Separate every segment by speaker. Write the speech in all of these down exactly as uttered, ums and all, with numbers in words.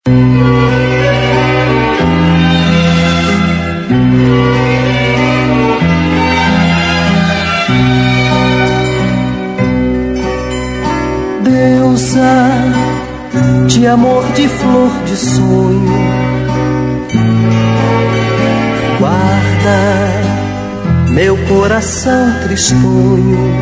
Speaker 1: Deusa de amor, de flor, de sonho, guarda meu coração tristonho.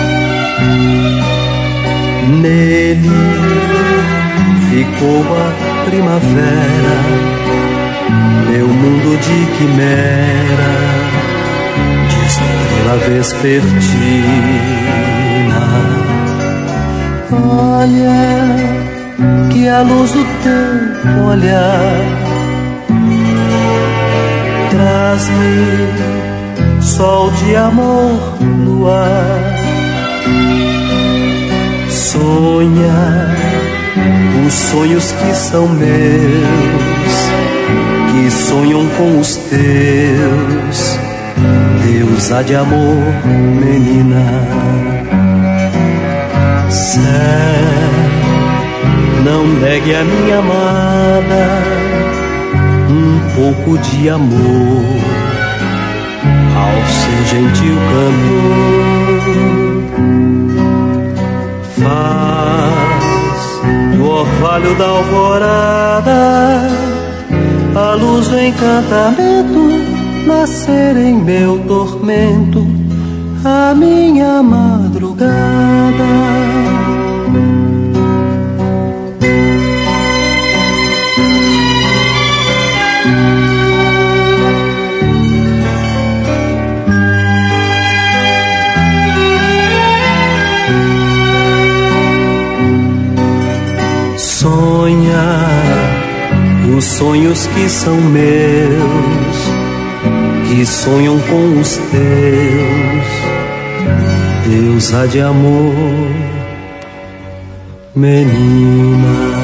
Speaker 1: Nele ficou a primavera, meu mundo de quimera, de estrela vespertina. Olha que a luz do teu olhar traz-me sol de amor no ar. Sonha os sonhos que são meus, que sonham com os teus. Deusa de amor, menina. Céu, não negue a minha amada um pouco de amor ao seu gentil cantor. Faz do orvalho da alvorada a luz do encantamento nascer em meu tormento, a minha madrugada. Sonha os sonhos que são meus, que sonham com os teus. Deusa de amor, menina.